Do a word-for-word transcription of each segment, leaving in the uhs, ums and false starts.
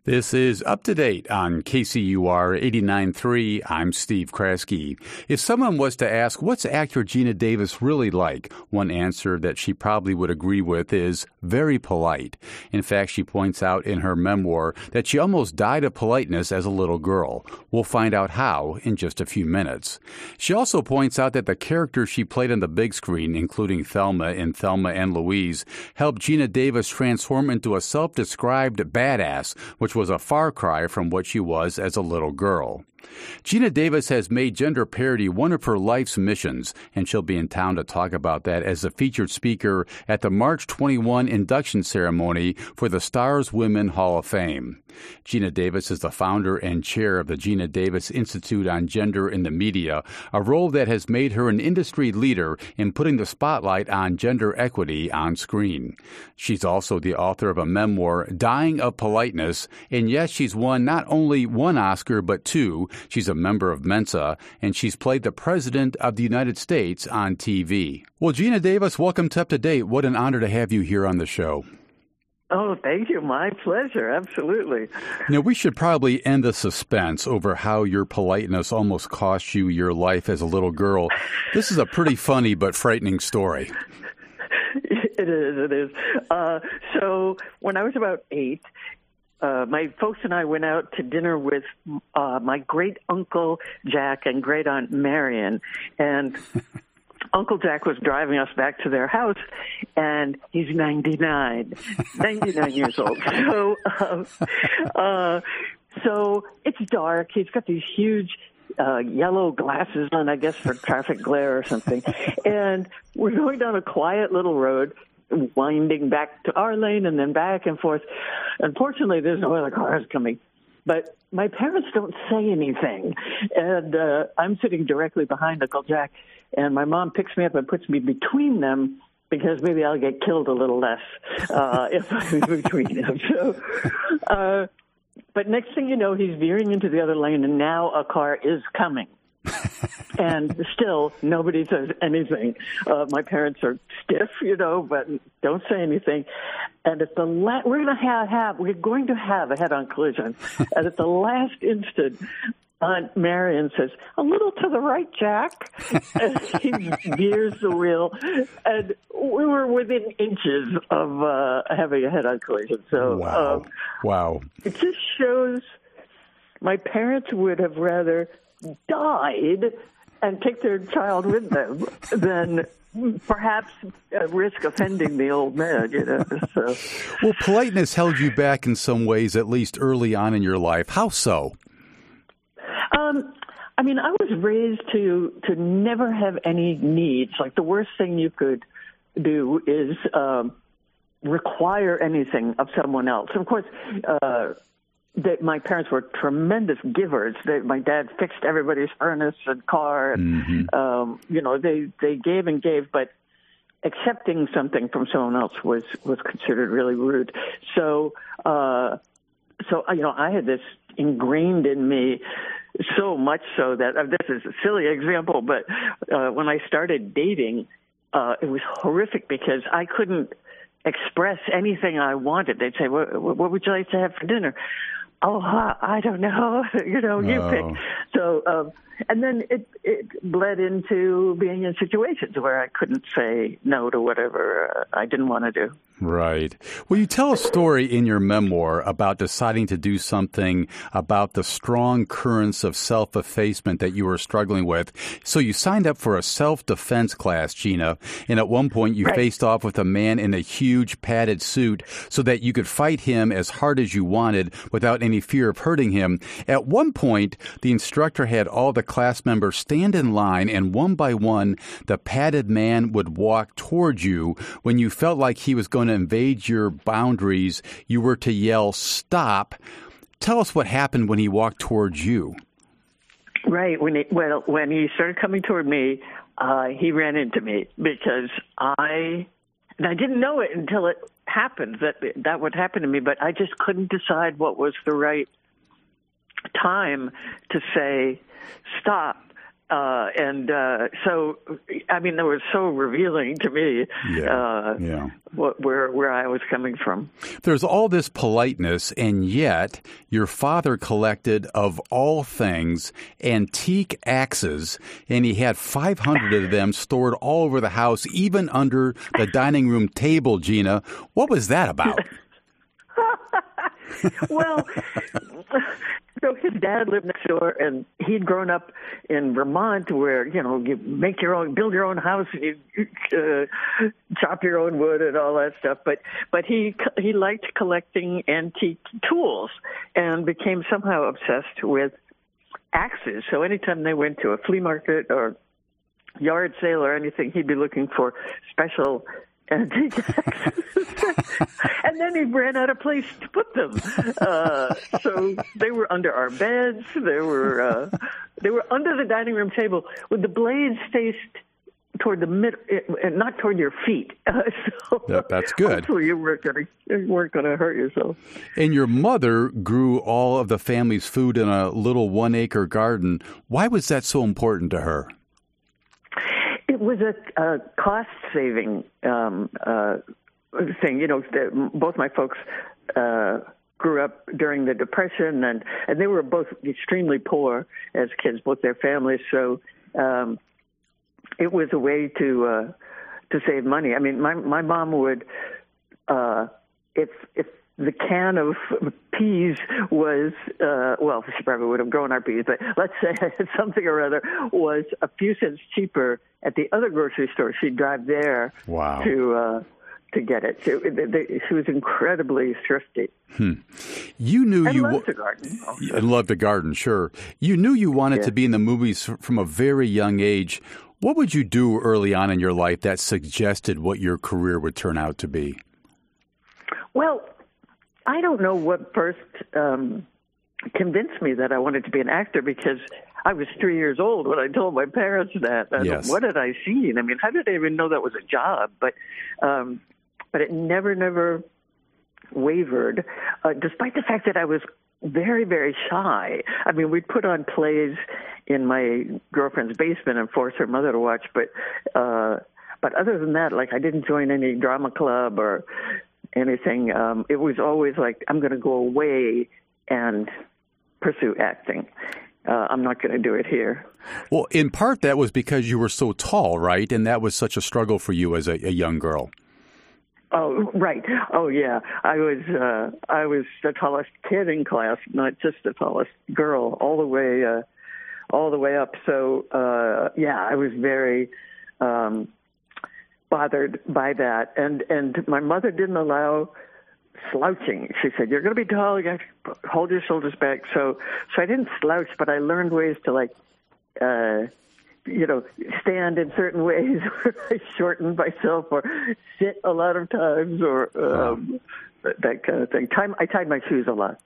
This is Up to Date on K C U R eighty-nine point three. I'm Steve Kraske. If someone was to ask, what's actor Geena Davis really like? One answer that she probably would agree with is very polite. In fact, she points out in her memoir that she almost died of politeness as a little girl. We'll find out how in just a few minutes. She also points out that the characters she played on the big screen, including Thelma in Thelma and Louise, helped Geena Davis transform into a self-described badass, which was a far cry from what she was as a little girl. Geena Davis has made gender parity one of her life's missions, and she'll be in town to talk about that as a featured speaker at the March twenty-first induction ceremony for the Stars Women Hall of Fame. Geena Davis is the founder and chair of the Geena Davis Institute on Gender in the Media, a role that has made her an industry leader in putting the spotlight on gender equity on screen. She's also the author of a memoir, Dying of Politeness, and yes, she's won not only one Oscar, but two. She's a member of Mensa, and she's played the President of the United States on T V. Well, Geena Davis, welcome to Up to Date. What an honor to have you here on the show. Oh, thank you. My pleasure. Absolutely. Now, we should probably end the suspense over how your politeness almost cost you your life as a little girl. This is a pretty funny but frightening story. It is. It is. Uh, so when I was about eight, Uh, my folks and I went out to dinner with uh, my great uncle Jack and great aunt Marion, and Uncle Jack was driving us back to their house, and he's ninety-nine, ninety-nine years old. So, uh, uh, so it's dark. He's got these huge uh, yellow glasses on, I guess, for traffic glare or something, and we're going down a quiet little road, winding back to our lane and then back and forth. Unfortunately, there's no other cars coming. But my parents don't say anything. And uh, I'm sitting directly behind Uncle Jack, and my mom picks me up and puts me between them because maybe I'll get killed a little less uh, if I'm between them. So, uh, but next thing you know, he's veering into the other lane, and now a car is coming. And still, nobody says anything. Uh, my parents are stiff, you know, but don't say anything. And at the la- we're going to have, have we're going to have a head-on collision. And at the last instant, Aunt Marion says, "A little to the right, Jack." And he veers the wheel, and we were within inches of uh, having a head-on collision. So, wow, um, wow, it just shows my parents would have rather died and take their child with them than perhaps uh, risk offending the old man, you know. So. Well, politeness held you back in some ways, at least early on in your life. How so? Um, I mean, I was raised to to never have any needs. Like, the worst thing you could do is um, require anything of someone else. Of course, uh, that my parents were tremendous givers. They, my dad fixed everybody's furnace and car. And, mm-hmm. um, you know, they, they gave and gave, but accepting something from someone else was, was considered really rude. So, uh, so, you know, I had this ingrained in me so much so that uh, this is a silly example, but uh, when I started dating, uh, it was horrific because I couldn't express anything I wanted. They'd say, what, what would you like to have for dinner? Oh, I don't know. you know, you oh. pick. So, um, and then it, it bled into being in situations where I couldn't say no to whatever uh, I didn't want to do. Right. Well, you tell a story in your memoir about deciding to do something about the strong currents of self-effacement that you were struggling with. So you signed up for a self-defense class, Geena, and at one point you right. faced off with a man in a huge padded suit so that you could fight him as hard as you wanted without any fear of hurting him. At one point, the instructor had all the class members stand in line, and one by one, the padded man would walk towards you. When you felt like he was going to invade your boundaries, you were to yell, "Stop." Tell us what happened when he walked towards you. Right. When he, well, when he started coming toward me, uh, he ran into me because I, and I didn't know it until it happened that that would happen to me, but I just couldn't decide what was the right time to say, "Stop." Uh, and uh, so, I mean, that was so revealing to me yeah. Uh, yeah. What, where where I was coming from. There's all this politeness, and yet your father collected, of all things, antique axes, and he had five hundred of them stored all over the house, even under the dining room table, Gina. What was that about? Well, so his dad lived next door, and he'd grown up in Vermont, where you know you make your own, build your own house, you uh, chop your own wood, and all that stuff. But but he he liked collecting antique tools, and became somehow obsessed with axes. So anytime they went to a flea market or yard sale or anything, he'd be looking for special antique axes. And then he ran out of place to put them. Uh, so they were under our beds. They were uh, they were under the dining room table with the blades faced toward the mid, and not toward your feet. Uh, so that, that's good. Hopefully you weren't going to you weren't going to hurt yourself. And your mother grew all of the family's food in a little one-acre garden. Why was that so important to her? It was a, a cost-saving um, uh, thing. You know, the, both my folks uh, grew up during the Depression, and, and they were both extremely poor as kids, both their families. So um, it was a way to uh, to save money. I mean, my my mom would, uh, if if the can of peas was, uh, well, she probably would have grown our peas, but let's say something or other was a few cents cheaper at the other grocery store. She'd drive there wow. to uh, to get it. So they, they, she was incredibly thrifty. Hmm. You knew and you loved the garden. Also. And loved the garden, sure. You knew you wanted yeah. to be in the movies from a very young age. What would you do early on in your life that suggested what your career would turn out to be? Well, I don't know what first um, convinced me that I wanted to be an actor, because I was three years old when I told my parents that. And yes. What had I seen? I mean, how did I even know that was a job? But um, but it never, never wavered, uh, despite the fact that I was very, very shy. I mean, we'd put on plays in my girlfriend's basement and force her mother to watch, but uh, but other than that, like, I didn't join any drama club or anything. Um, it was always like, I'm going to go away and pursue acting. Uh, I'm not going to do it here. Well, in part, that was because you were so tall, right? And that was such a struggle for you as a, a young girl. Oh, right. Oh, yeah. I was uh, I was the tallest kid in class, not just the tallest girl, all the way uh, all the way up. So, uh, yeah, I was very um, bothered by that. And, and my mother didn't allow slouching. She said, you're going to be tall, you got to hold your shoulders back. So so I didn't slouch, but I learned ways to, like, uh, you know, stand in certain ways where I shortened myself, or sit a lot of times, or um, wow. that kind of thing. Time, I tied my shoes a lot.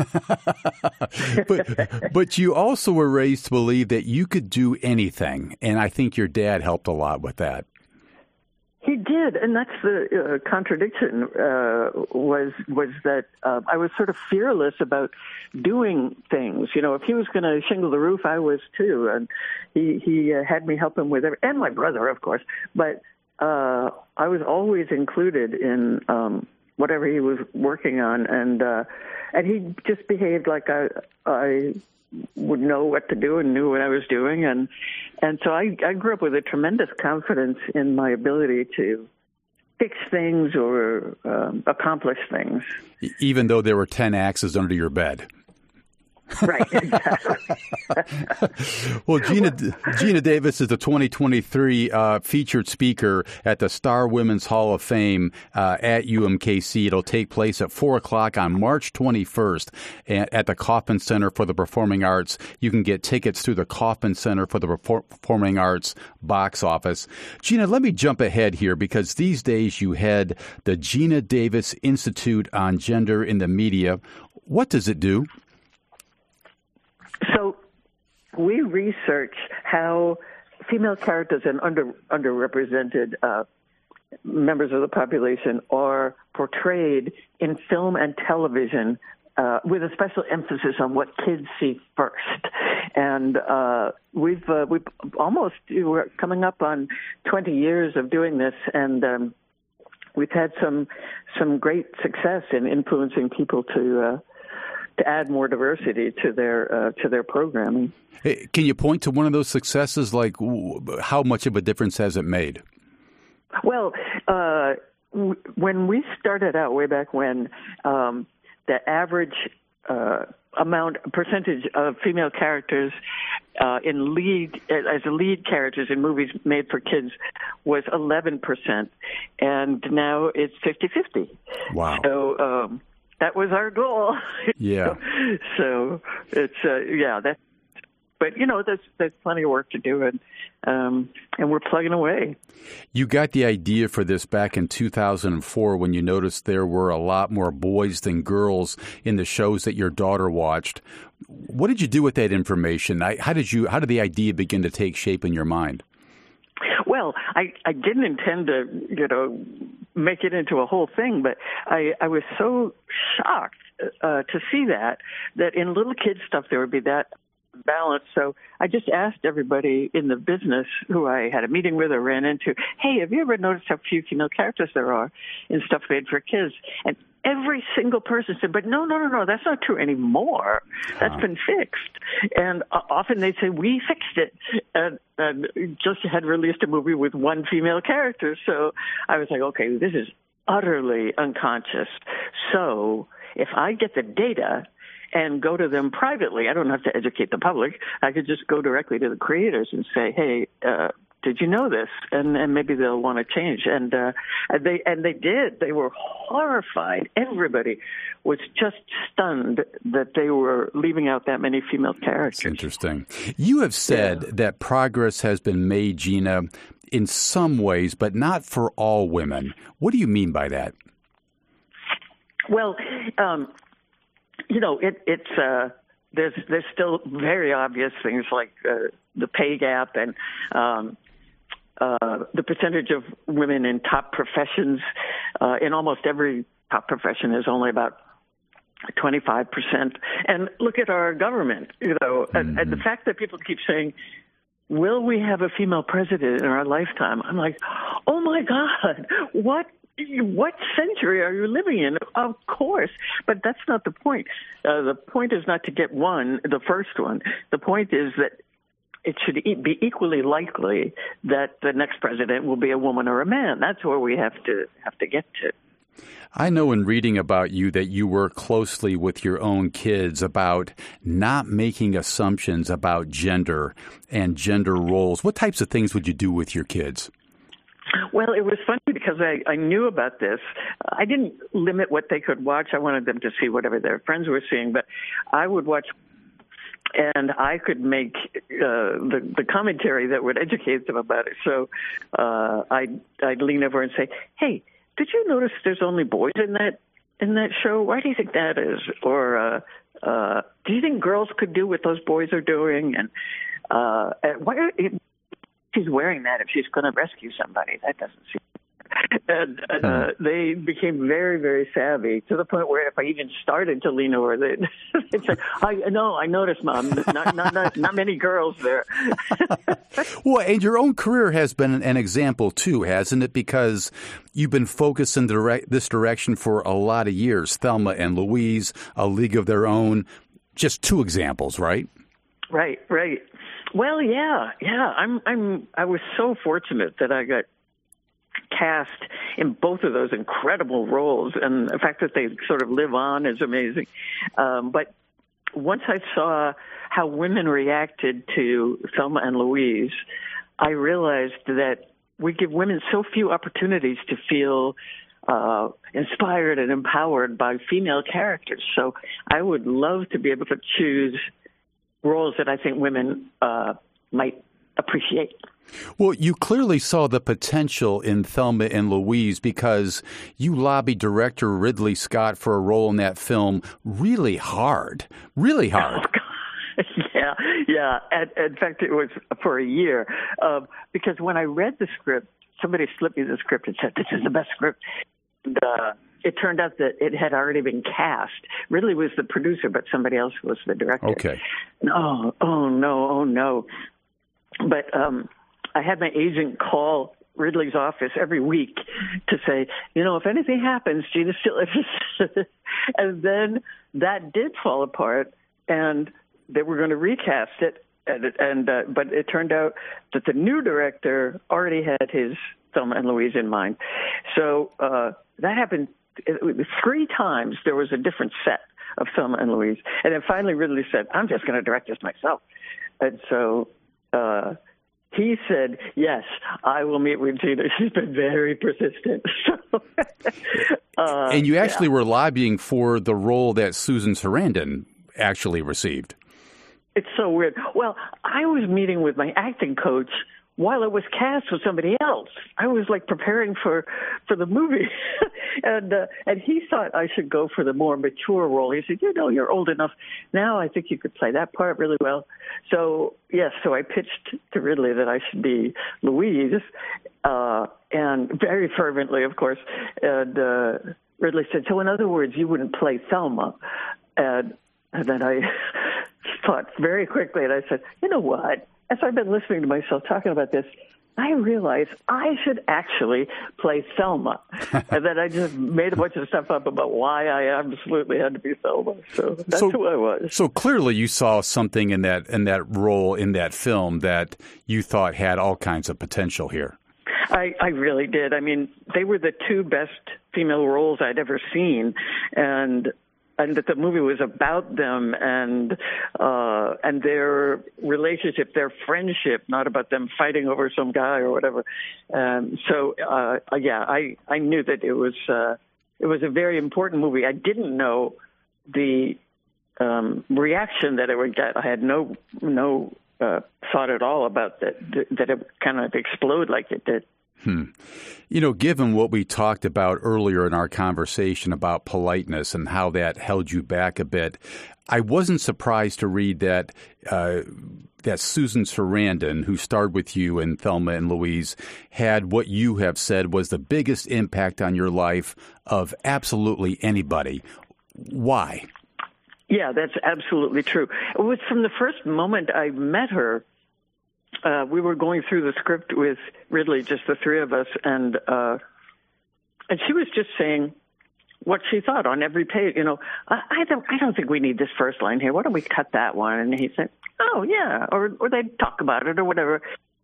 but, but you also were raised to believe that you could do anything, and I think your dad helped a lot with that. He did, and that's the uh, contradiction, uh, was was that uh, I was sort of fearless about doing things. You know, if he was going to shingle the roof, I was too, and he, he uh, had me help him with everything, and my brother, of course, but uh, I was always included in um, whatever he was working on, and uh, and he just behaved like I I would know what to do and knew what I was doing. And and so I, I grew up with a tremendous confidence in my ability to fix things or um, accomplish things. Even though there were ten axes under your bed. Right, exactly. Well, Gina Gina Davis is the twenty twenty-three uh, featured speaker at the Star Women's Hall of Fame uh, at U M K C. It'll take place at four o'clock on March twenty-first at, at the Kauffman Center for the Performing Arts. You can get tickets through the Kauffman Center for the Performing Arts box office. Gina, let me jump ahead here, because these days you head the Gina Davis Institute on Gender in the Media. What does it do? So we research how female characters and under underrepresented uh, members of the population are portrayed in film and television uh, with a special emphasis on what kids see first. And uh, we've uh, we've almost we're coming up on twenty years of doing this, and um, we've had some some great success in influencing people to uh, to add more diversity to their uh, to their programming. Hey, can you point to one of those successes? Like, how much of a difference has it made? Well, uh, w- when we started out way back when, um, the average uh, amount percentage of female characters uh, in lead as lead characters in movies made for kids was eleven percent, and now it's fifty-fifty. Wow. So um, that was our goal. Yeah. So it's uh, yeah that's. But, you know, there's, there's plenty of work to do, and, um, and we're plugging away. You got the idea for this back in two thousand four when you noticed there were a lot more boys than girls in the shows that your daughter watched. What did you do with that information? How did you? How did the idea begin to take shape in your mind? Well, I, I didn't intend to, you know, make it into a whole thing, but I, I was so shocked uh, to see that, that in little kids stuff there would be that balance. So I just asked everybody in the business who I had a meeting with or ran into, hey, have you ever noticed how few female characters there are in stuff made for kids? And every single person said, but no, no, no, no, that's not true anymore. That's been fixed. And uh, often they say, we fixed it. And, and just had released a movie with one female character. So I was like, okay, this is utterly unconscious. So if I get the data and go to them privately, I don't have to educate the public. I could just go directly to the creators and say, hey, uh, did you know this? And, and maybe they'll want to change. And, uh, and they and they did. They were horrified. Everybody was just stunned that they were leaving out that many female characters. That's interesting. You have said yeah. that progress has been made, Gina, in some ways, but not for all women. What do you mean by that? Well, um, you know, it, it's uh, there's there's still very obvious things like uh, the pay gap and um, uh, the percentage of women in top professions. Uh, in almost every top profession is only about twenty-five percent. And look at our government, you know, mm-hmm. and, and the fact that people keep saying, will we have a female president in our lifetime? I'm like, oh, my God, what? What century are you living in? Of course, but that's not the point. Uh, the point is not to get one, the first one. The point is that it should be equally likely that the next president will be a woman or a man. That's where we have to have to get to. I know in reading about you that you work closely with your own kids about not making assumptions about gender and gender roles. What types of things would you do with your kids? Well, it was funny because I, I knew about this. I didn't limit what they could watch. I wanted them to see whatever their friends were seeing, but I would watch and I could make uh, the, the commentary that would educate them about it. So uh, I'd, I'd lean over and say, hey, did you notice there's only boys in that in that show? Why do you think that is? Or uh, uh, do you think girls could do what those boys are doing? And, uh, and why are, she's wearing that if she's going to rescue somebody? That doesn't seem. And, and uh, they became very, very savvy to the point where if I even started to lean over, they'd, they'd say, I know, I noticed, Mom, not, not, not, not many girls there. Well, and your own career has been an example, too, hasn't it? Because you've been focused in direct, this direction for a lot of years. Thelma and Louise, A League of Their Own, just two examples, right? Right, right. Well, yeah, yeah. I'm, I'm, I was so fortunate that I got cast in both of those incredible roles, and the fact that they sort of live on is amazing. Um, but once I saw how women reacted to Thelma and Louise, I realized that we give women so few opportunities to feel uh, inspired and empowered by female characters. So I would love to be able to choose roles that I think women uh, might appreciate. Well, you clearly saw the potential in Thelma and Louise because you lobbied director Ridley Scott for a role in that film really hard, really hard. Oh, God. Yeah, yeah. And, in fact, it was for a year um, because when I read the script, somebody slipped me the script and said, this is the best script. And, uh, it turned out that it had already been cast. Ridley was the producer, but somebody else was the director. Okay. Oh, oh no, oh no. But um, I had my agent call Ridley's office every week to say, you know, if anything happens, Gina still interested. And then that did fall apart, and they were going to recast it. And, and uh, but it turned out that the new director already had his Thelma and Louise in mind. So uh, that happened three times. There was a different set of Thelma and Louise. And then finally Ridley said, I'm just going to direct this myself. And so uh, he said, yes, I will meet with Gina. She's been very persistent. So, uh, and you actually yeah. were lobbying for the role that Susan Sarandon actually received. It's so weird. Well, I was meeting with my acting coach while it was cast with somebody else. I was like preparing for, for the movie. and uh, and he thought I should go for the more mature role. He said, you know, you're old enough now. I think you could play that part really well. So, yes, so I pitched to Ridley that I should be Louise, uh, and very fervently, of course. And uh, Ridley said, so in other words, you wouldn't play Thelma. And, and then I thought very quickly, and I said, you know what? As I've been listening to myself talking about this, I realized I should actually play Thelma. And then I just made a bunch of stuff up about why I absolutely had to be Thelma. So that's so, who I was. So clearly you saw something in that in that role, in that film, that you thought had all kinds of potential here. I, I really did. I mean, they were the two best female roles I'd ever seen. And and that the movie was about them and uh, and their relationship, their friendship, not about them fighting over some guy or whatever. Um, so, uh, yeah, I, I knew that it was uh, it was a very important movie. I didn't know the um, reaction that it would get. I had no no uh, thought at all about that that it would kind of explode like it did. Hmm. You know, given what we talked about earlier in our conversation about politeness and how that held you back a bit, I wasn't surprised to read that uh, that Susan Sarandon, who starred with you in Thelma and Louise, had what you have said was the biggest impact on your life of absolutely anybody. Why? Yeah, that's absolutely true. It was from the first moment I met her. Uh, we were going through the script with Ridley, just the three of us, and uh, and she was just saying what she thought on every page. You know, I, I don't, I don't think we need this first line here. Why don't we cut that one? And he said, "Oh yeah," or or they'd talk about it or whatever.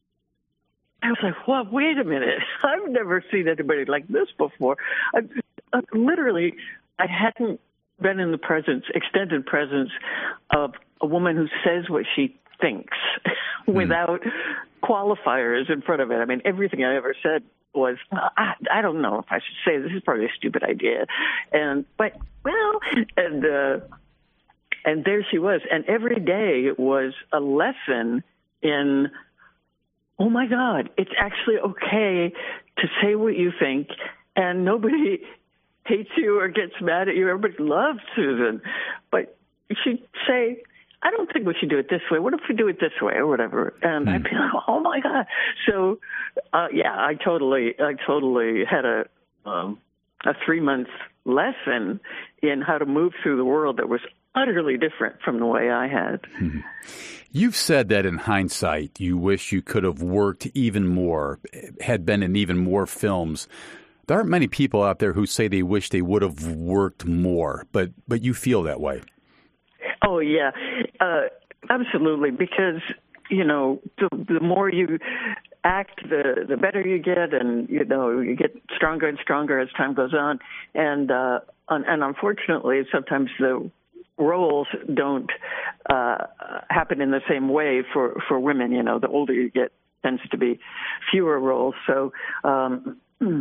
I was like, "Well, wait a minute! I've never seen anybody like this before." I, I, literally, I hadn't been in the presence, extended presence, of a woman who says what she thinks without mm. qualifiers in front of it. I mean, everything I ever said was, I, I don't know if I should say this is probably a stupid idea. And, but, well, and, uh, and there she was. And every day was a lesson in, oh my God, it's actually okay to say what you think and nobody hates you or gets mad at you. Everybody loves Susan. But she'd say, I don't think we should do it this way. What if we do it this way or whatever? And mm. I'd be like, oh my God. So, uh, yeah, I totally, I totally had a, um, a three month lesson in how to move through the world that was utterly different from the way I had. Mm. You've said that in hindsight, you wish you could have worked even more, had been in even more films. There aren't many people out there who say they wish they would have worked more, but, but you feel that way. Oh, yeah, uh, absolutely. Because, you know, the, the more you act, the, the better you get. And, you know, you get stronger and stronger as time goes on. And, uh, and unfortunately, sometimes the roles don't uh, happen in the same way for, for women. You know, the older you get, tends to be fewer roles. So, um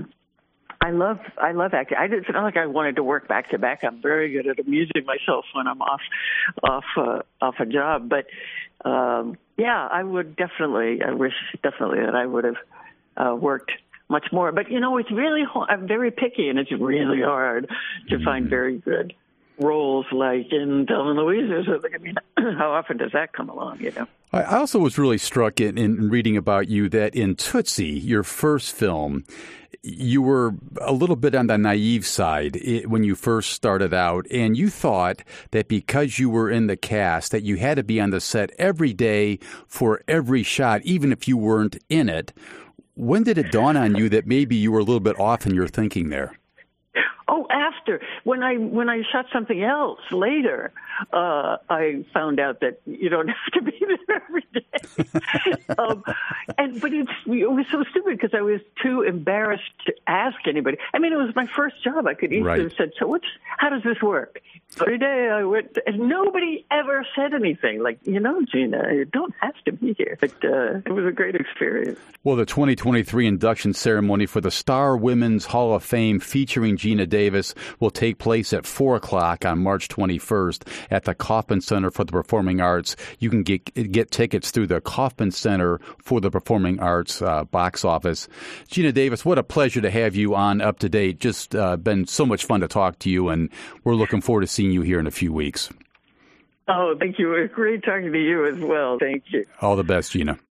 I love I love acting. I didn't feel like I wanted to work back to back. I'm very good at amusing myself when I'm off off uh, off a job. But um, yeah, I would definitely. I wish definitely that I would have uh, worked much more. But you know, it's really I'm very picky, and it's really hard to mm-hmm. find very good roles like in Thelma and Louise or something. I mean, how often does that come along, you know? I also was really struck in, in reading about you that in Tootsie, your first film, you were a little bit on the naive side when you first started out, and you thought that because you were in the cast that you had to be on the set every day for every shot, even if you weren't in it. When did it dawn on you that maybe you were a little bit off in your thinking there? Oh, after when I when I shot something else later, uh, I found out that you don't have to be there every day. um, and but it's, it was so stupid because I was too embarrassed to ask anybody. I mean, it was my first job. I could easily right. have said, "So what's how does this work?" Every day I went, and nobody ever said anything. Like, you know, Gina, you don't have to be here. But uh, it was a great experience. Well, the twenty twenty-three induction ceremony for the Star Women's Hall of Fame featuring Gina Davis will take place at four o'clock on March twenty-first at the Kauffman Center for the Performing Arts. You can get get tickets through the Kauffman Center for the Performing Arts uh, box office. Gina Davis, what a pleasure to have you on Up to Date. Just uh, been so much fun to talk to you, and we're looking forward to seeing you here in a few weeks. Oh, thank you. It was great talking to you as well. Thank you. All the best, Gina.